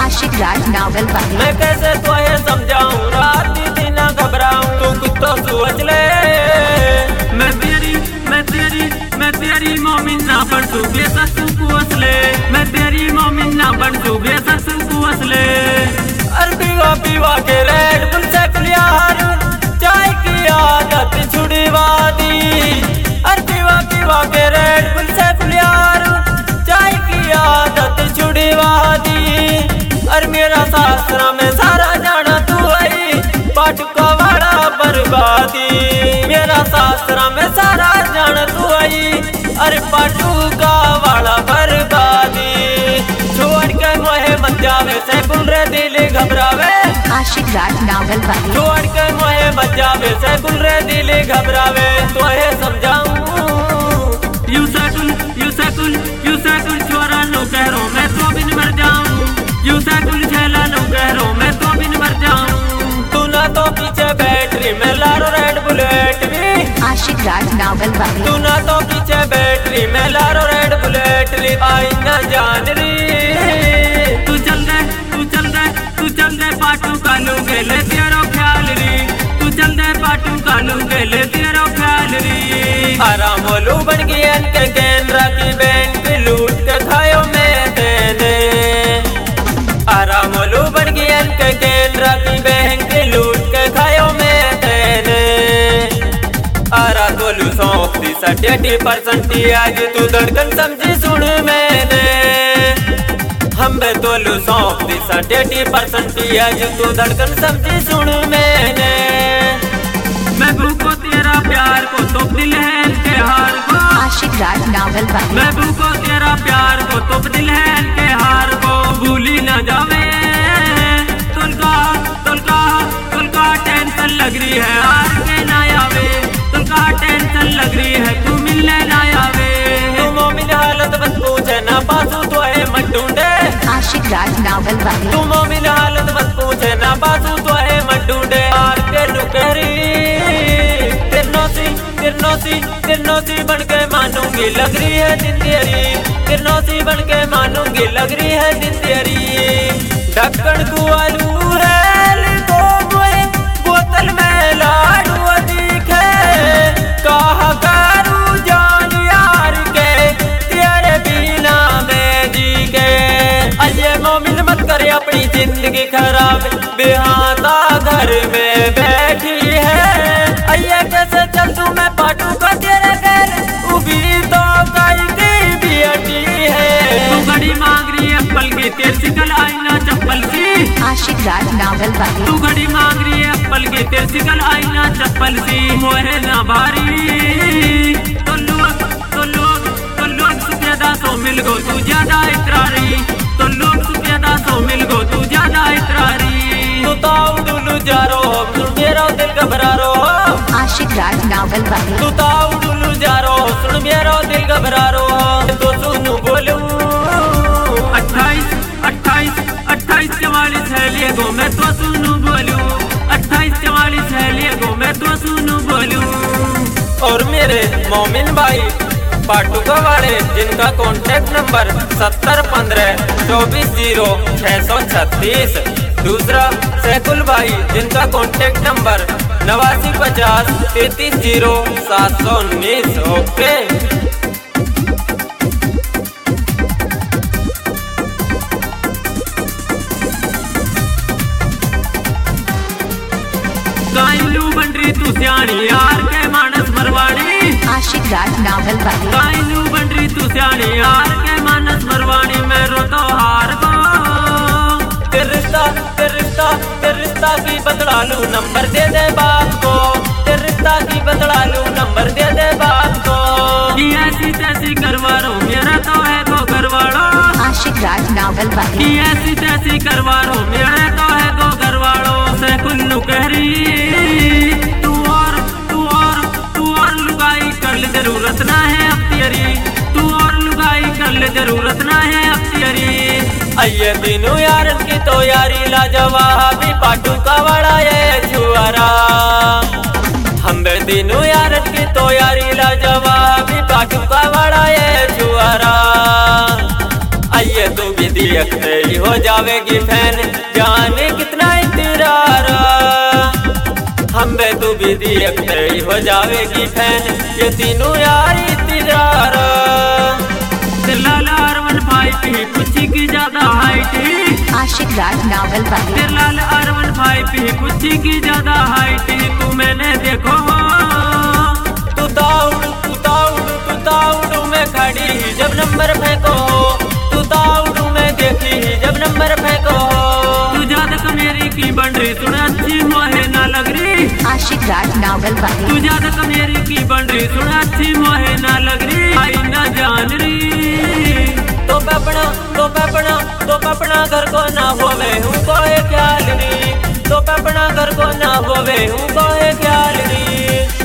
आशिक राज novel वाली। मैं कैसे तुझे समझाऊं, रात दिन घबराऊं, तू कुछ तो सोच ले। मैं तेरी मोमिन ना बन चुके ससु को असले, मैं तेरी मोमिन ना बन चुके ससु को असले। अरबी पीवा के रेड बुल से कुलियार, चाय की आदत छुड़वा दी। अरबी पीवा के रेड बुल से कुलियार, चाय की आदत छुड़वा दी। और मेरा शास्त्र में सारा जाना तू आई, पाटुका वाला बर्बादी। मेरा शास्त्र में सारा जाना तू आई, अरे पाटुका वाला बर्बादी। छोड़ के मोहे मत जावे से कुलरे दिल घबरावे, आशिक राज नावल वाली। छोड़ के मोहे मत जावे से कुलरे दिल घबरावे। तुहे समझाऊं यूसकुल छोरा लो कहरो मैं तो बिन मर जाऊं, यूसकुल झेला लो कहरो मैं तो बिन मर जाऊं। तू ना तो पीछे बैटरी में लारो रेड बुलेट भी, आशिक राज नावल वाली। तू ना तो पीछे बैटरी में लारो रेड बुलेट ली। आई ना जान री तू चल दे पाटू कालू गेले तेरो ख्याल री, तू चल दे पाटू कालू गेले तेरो ख्याल री। आराम होलू बन गया के केंद्रा की बैंक लूट के खायो मैं तेने। आराम होलू बन गया के केंद्रा की बैंक लूट के खायो मैं तेने। आरा तोलू सौंप दी 80% आज तू धड़कन समझी सुन मैंने। हम बे तोलू सौंप दी 80% आज तू धड़कन समझी सुन मैंने। महबूब को तेरा प्यार को तो दिल है के हार को, आशिक राज नावल वाली। महबूब को तेरा प्यार को तो दिल है के हार को। भूली ना जावे तुलका टेंशन लग रही है, हार के ना आवे। तुलका टेंशन लग रही है, तू मिलने ना आवे। तू मोमिन हालत बस पूछे ना पासू तो है मत ढूंढे, आशिक राज नावल वाली। तू मोमिन हालत बस पूछे ना पासू तो है मत ढूंढे। हार के नुकहरी तिरनौसी बन के मानूंगी लग रही है दिन तेरी, तिरनौसी बन के मानूंगी लग रही है दिन तेरी। ढक्कन को आलू है तो बोतल में लाडू दिखे, कहा करूं जान यार के तेरे बिना मैं जी के। अये मोमिन मत करे अपनी जिंदगी खराब, बेहाता घर में बैठी है। अये कैसे चल तू मैं पाटू का तेरे घर, उभी तो गाय की बेटी है। तू घड़ी मांग रही है एप्पल की, तेरे सिकल आईना चप्पल सी, आशिक राज नावल वाली। तू घड़ी मांग रही है एप्पल की, तेरे सिकल आईना चप्पल सी। मोहे ना भारी तो लोग सुपेदा सो मिल गो तू ज्यादा इतरारी, तो लोग सुपेदा सो मिल गो तू ज्यादा इतरारी। तू तो उड़ू जा रो सुन मेरा दिल घबरा रो, आशिक राज नावल वाली। तू तो उड़ू जा रो सुन मेरा दिल घबरा रो। तो सुनू बोलूं 28 44 है लिए गो मैं तो सुनू बोलूं, 28 44 है लिए गो मैं तो सुनू बोलूं। और मेरे मोमिन भाई पाटुका वाले जिनका कॉन्टेक्ट नंबर 7015 24 0636। दूसरा सैकुल भाई जिनका कॉन्टेक्ट नंबर 8950 33 0719। ओके गाइलू बन रही तू सियाणी यार के मानस मरवाड़ी, आशिक राज नावल वाली। गाइलू बन रही तू सियाणी यार के मानस मरवाड़ी। मैं रोतो हार को तेरे रिश्ता की बदला लूं नंबर दे दे बाप को, तेरे रिश्ता की बदला लूं नंबर दे दे बाप को। ऐसी तैसी करवा रो मेरा तो है को करवाड़ो, आशिक राज नावल वाली। ऐसी तैसी करवा रो मेरा तो है को करवाड़ो। से कुल्लू कह रही तू और लुगाई कर ले जरूरत ना है अब तेरी, तू और लुगाई कर ले जरूरत ना है अब तेरी। अये तीनों यारन की तो यारी लाजवाबी, पाटू का वाला ये छुआरा। हम बे तीनों यारन की तो यारी लाजवाबी, पाटू का वाला ये छुआरा। अये तू भी देखते ही हो जा जावेगी फैन, जाने कितना इंतजार। हम बे तू भी देखते ही हो जावेगी फैन, ये तीनों यार इंतजार। लाला R1 5 ही कुछ की ज्यादा हाइट, आशिक राज नावल वाली। लाला R1 5 ही कुछ की ज्यादा हाइट, तू मैंने देखो तू ताउड़ में खड़ी जब नंबर फेंको, तू ताउड़ में देखी जब नंबर फेंको। तू ज्यादा मेरी की बन रही सुन अच्छी मोहे ना लग रही, आशिक राज नावल वाली। तू ज्यादा मेरी की बन रही सुन अच्छी मोहे ना लग रही, आई ना जान रही। तो अपना घर को ना होवे हूँ कोई ख्याल नहीं, तो अपना घर को ना होवे हूँ कोई ख्याल नहीं।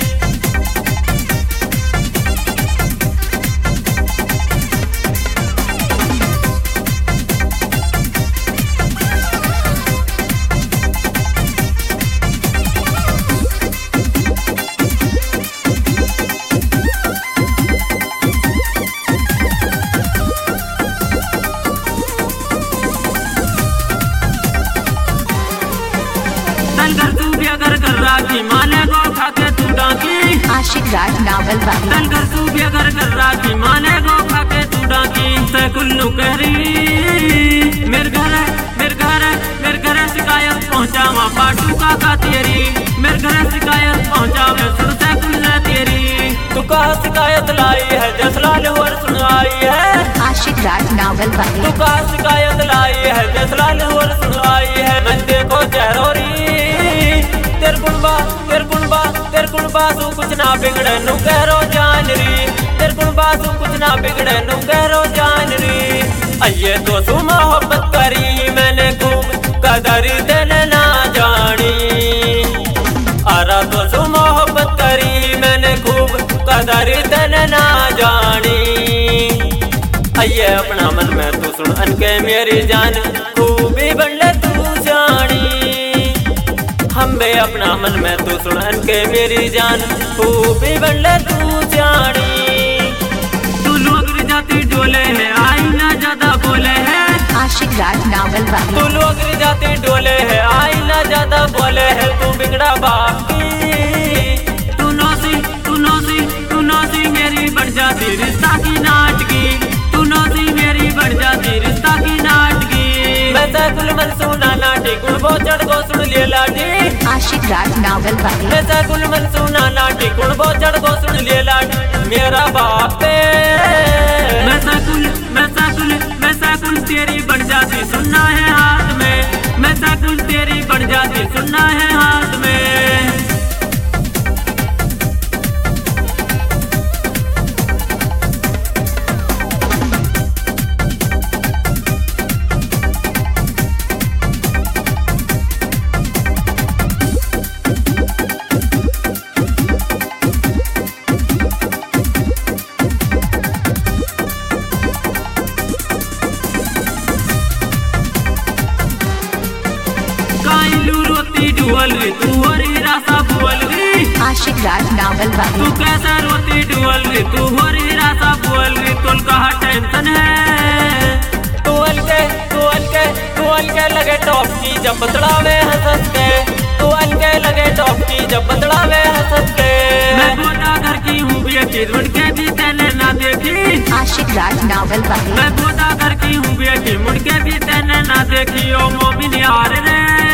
घर तू भी अगर कर राखी माने गो खाके तू डाकी, आशिक राज नावल वाली। घर तू भी अगर कर राखी माने गो खाके तू डाकी। से कुल्लू कह रही मेरे घर शिकायत पहुँचा वहाँ पाटू काका तेरी, मेरे घर शिकायत पहुँचा मैं सुन से कुल्ला तेरी। तू कहा शिकायत लाई है जसलाल और सुनाई है, आशिक राज नावल वाली। तू कहा शिकायत लाई है जसलाल और सुनाई है। मैं देखो चरोरी तेर गुणबा तू कुछ ना बिगड़े नु करो जान री, तेर गुणबा तू कुछ ना बिगड़े नु करो जान री। अये तो तू मोहब्बत करी मैंने खूब कदर देने ना जानी, आरा तो तू मोहब्बत करी मैंने खूब कदर देने ना जानी। अये अपना मन में तू सुन अनके मेरी जान, खूबी बनले तू जानी। हम बे अपना मन में तू सुन के मेरी जान, खूबी बनले तू जानी। तू लोग जाती डोले है आई ना ज्यादा बोले है, आशिक राज नावल वाली। तू लोग जाती डोले है आई ना ज्यादा बोले है। तू बिगड़ा बाप की तू नौसी मेरी बढ़ जाती रिश्ता की नाटकी, तू नौसी मेरी बढ़ जाती रिश्ता की नाटकी। मैं सैकुल मनसूना नाटी गुण बो चढ़ गो सुन ले लाटी, आशिक राज नावल वाली। मैं सैकुल मनसूना नाटी गुण बो चढ़ गो सुन ले लाटी। मेरा बाप मैं सैकुल तेरी बढ़ जाती सुनना है हाथ में, मैं सैकुल तेरी बढ़ जाती सुनना है हाथ में। डुअल रे तू होरी रासा बुअल रे, आशिक राज नावल वाली। तू कैसे रोती डुअल रे तू होरी रासा बुअल रे। तुल कहा टेंशन है तुअल के लगे टॉप की जब बतलावे हंस के, तुअल के लगे टॉप की जब बतलावे हंस के। मैं गोदा घर की हूँ बेटी मुड़ के भी तेने ना देखी, आशिक राज नावल वाली। मैं गोदा घर की हूँ बेटी मुड़ के भी तेने ना देखी। ओ मोमिन यार रे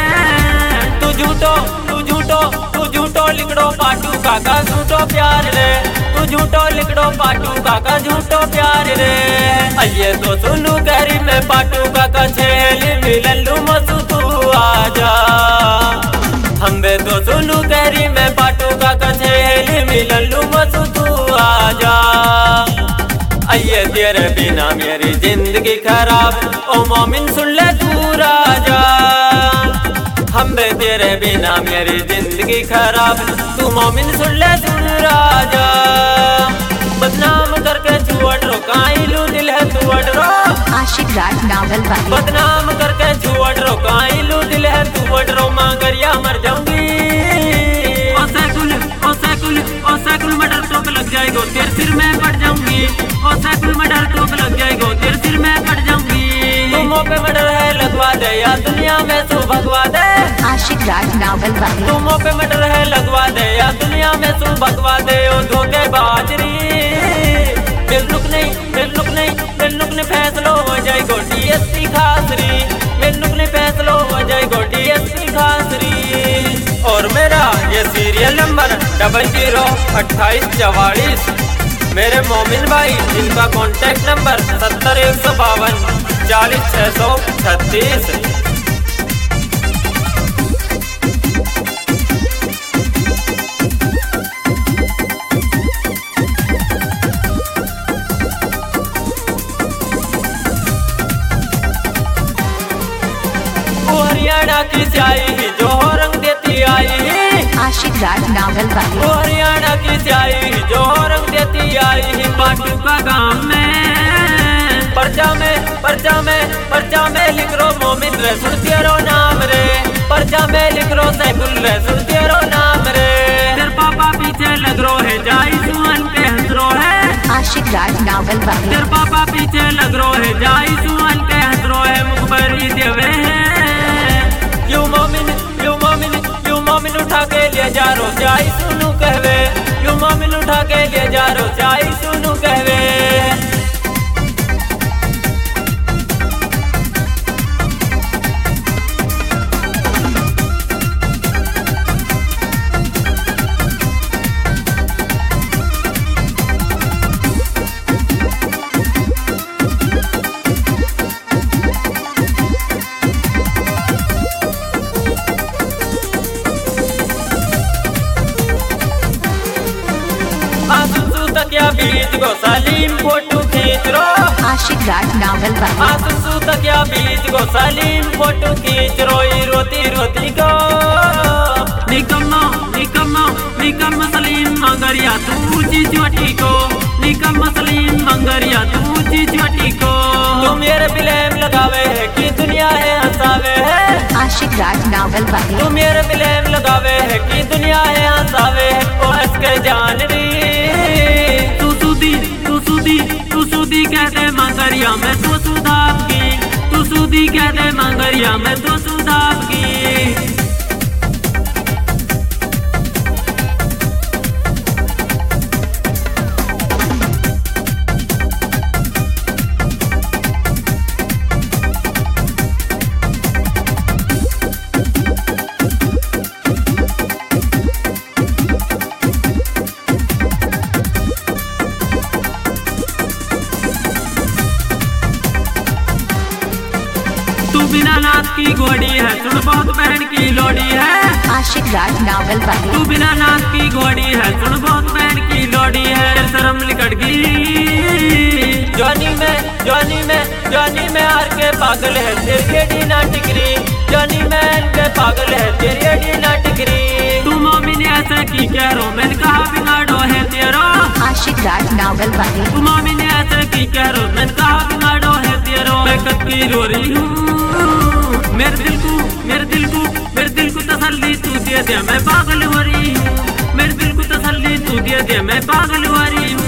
तू झूठो लिखड़ो पाटू काका झूठो प्यार रे, तू झूठो लिखड़ो पाटू काका झूठो प्यार रे। अये तो सुनू गरी में पाटू काका छेली मिलन लू मसू तू आजा। हम बे तो सुनू गरी में पाटू काका छेली मिलन लू मसू तू आजा। अये तेरे बिना मेरी जिंदगी खराब, ओ मोमिन सुन ले तू राजा। हम बे तेरे बिना मेरी जिंदगी खराब, तू मोमिन सुन ले सुन राजा। बदनाम करके छुअट रो काइलू दिल है तू अडरो, आशिक राज नावल वाली। बदनाम करके छुअट रो काइलू दिल है तू अडरो। मांगरिया मर जाऊंगी ओ सैकुल मर्डर टोक लग जाएगो तेरे सिर में पड़ जाऊंगी, ओ सैकुल मर्डर टोक लग जाएगो तेरे सिर में पड़ जाऊंगी। तुमों पे मर्डर है लगवा तू भगवा दे। आशिक राज नावल वाले। तू मुँह पे मटर है लगवा दे या दुनिया में तू भगवा दे। ओ धोखेबाज री दिल लुक नहीं फैसलो हो जाए गोटी एसपी खासरी। मेरे लुक नहीं फैसलो हो जाए गोटी एसपी खासरी। और मेरा ये सीरियल नंबर 002844। मेरे मोमिन भाई जिनका कॉन्टैक्ट नंबर 70152 40636। हरियाणा की स्याही जो रंग देती आई। आशिक राज नावल वाले। हरियाणा की स्याही जो रंग देती आई। पाटू का गांव में पर्चा में लिख रो मोमिन रे सुन तेरो नाम रे। पर्चा में लिख रो सैफुल रे सुन तेरो नाम रे। तेरे पापा पीछे लग रो है जाई सुअन के हंस रो है। आशिक राज नावल वाले। तेरे पापा पीछे लग रो है जाई सुअन के हंस रो है। मुखबरी देवे है यू मोमिन उठा के ले जा रो जाई सुनू कहवे। यू मोमिन उठा के ले जा रो जाई सुनू कहवे। तकिया बीच को सलीम फोटो खींच रो। आशिक राज नावल वाले। आंसू तकिया बीच को सलीम फोटो खींच रोई रोती को। निकम सलीम मंगरिया तू चीचवटी को। निकम सलीम मंगरिया तू चीचवटी को। तुम मेरे ब्लेम लगावे है कि दुनिया है हंसावे है। आशिक राज नावल वाले। तुम मेरे ब्लेम लगावे है कि दुनिया है हंसावे है। ओ हंस के जान री तू सूदी कहते मंगरिया में तो सुधाब की। तू सूदी कहते मंगरिया में तो सुधाब की। बिना नाथ की घोड़ी है सुन बहुत बहन की लोड़ी है। आशिक राज नावल वाले। तू बिना नाथ की घोड़ी है सुन बहुत बहन की लोड़ी है। शर्म लिकट गई जॉनी में हार के पागल है तेरी एडी ना टिकरी। जॉनी में के पागल है तेरी एडी ना टिकरी। तू मोमिन ऐसे की कह रो मैंने कहा बिगाड़ो है तेरो। आशिक राज नावल वाले। तू मोमिन ऐसे की कह रो मैंने कहा बिगाड़ो है तेरो। मैं कब की रो रही हूँ मेरे दिल को तसल्ली तू दे दे मैं पागल हो रही हूँ। मेरे दिल को तसल्ली तू दे दे मैं पागल हो रही हूँ।